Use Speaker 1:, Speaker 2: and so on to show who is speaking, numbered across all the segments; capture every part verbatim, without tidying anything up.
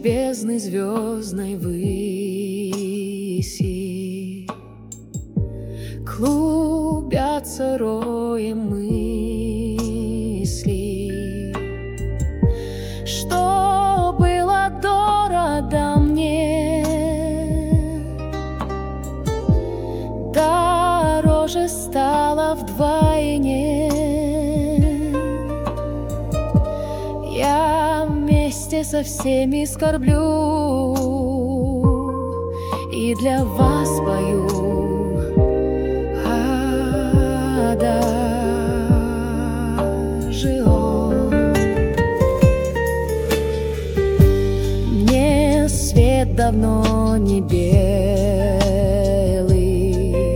Speaker 1: бездны звездной выси клубятся роем мыслей, что было до рода мне, дороже стало вдвойне. Я вместе со всеми скорблю и для вас пою. Мне свет давно не белый,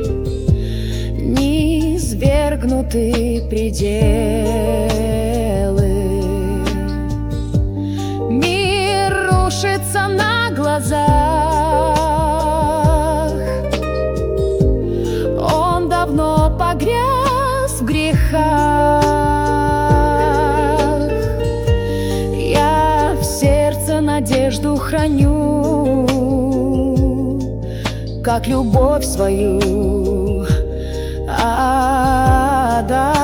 Speaker 1: не свергнуты пределы. Мир рушится на глазах, он давно погряз в грехах. Я в сердце надежду храню, как любовь свою. А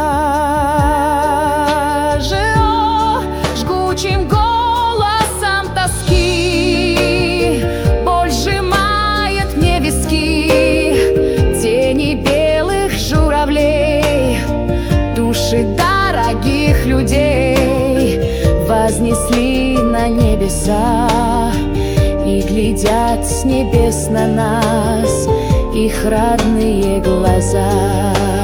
Speaker 1: даже о, жгучим голосом тоски боль сжимает мне виски. Тени белых журавлей, души дорогих людей вознесли на небеса и глядят с небес на нас их родные глаза.